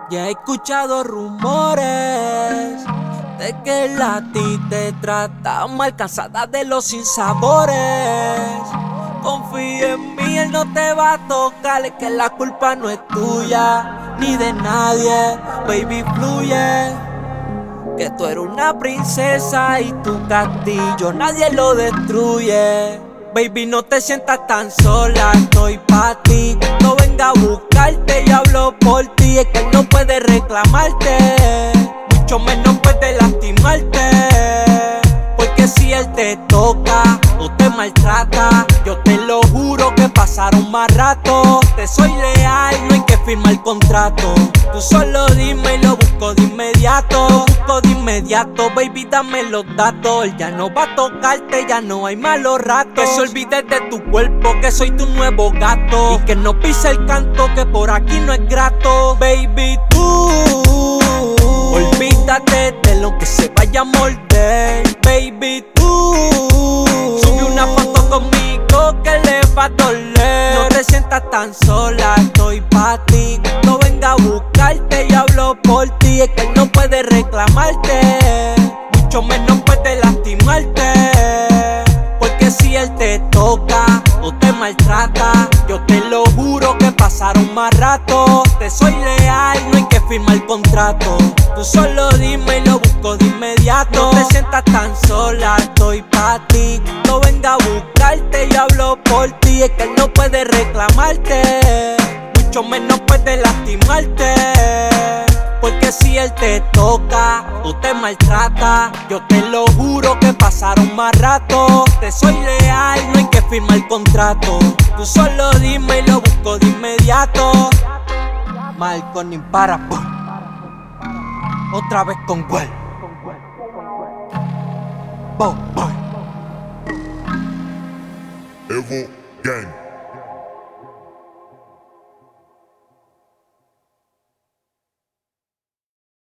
Ya he escuchado rumores de que la a ti te trata mal, cansada de los sinsabores. Confía en mí, él no te va a tocar, es que la culpa no es tuya ni de nadie. Baby, fluye, que tú eres una princesa y tu castillo nadie lo destruye. Baby, no te sientas tan sola, estoy pa' ti. No venga a buscarte, yo hablo por ti. Es que él no puede reclamarte, mucho menos puede lastimarte. Porque si él te toca o te maltrata, yo te lo juro que pasaron más rato. Te soy leal, no hay que firmar contrato. Tú solo dime y lo busco de inmediato. Busco de inmediato, baby, dame los datos. Él ya no va a tocarte, ya no hay malos ratos. Que se olvide de tu cuerpo, que soy tu nuevo gato. Y que no pise el canto, que por aquí no es grato. Baby, tú olvídate de lo que se vaya a morder. Baby, tú sube una foto conmigo que le va a doler. No te sientas tan sola, estoy pa' ti. No venga a buscarte, yo hablo por ti. Es que él no puede reclamarte, mucho menos puede lastimarte. Porque si él te toca o te maltrata, yo te lo juro que pasaron más rato. Te soy leal, no hay que firmar contrato. Tú solo dime y lo busco de inmediato. No te sientas tan sola, estoy pa' ti. No venga a buscarte, yo hablo por ti. Es que él no puede reclamarte, mucho menos puede lastimarte. Porque si él te toca o te maltrata, yo te lo juro que pasaron más rato. Te soy leal, no hay que firmar contrato. Tú solo dime y lo busco de inmediato. Malcolm Impara, boom. Otra vez con Well. Boy. Evo Gang.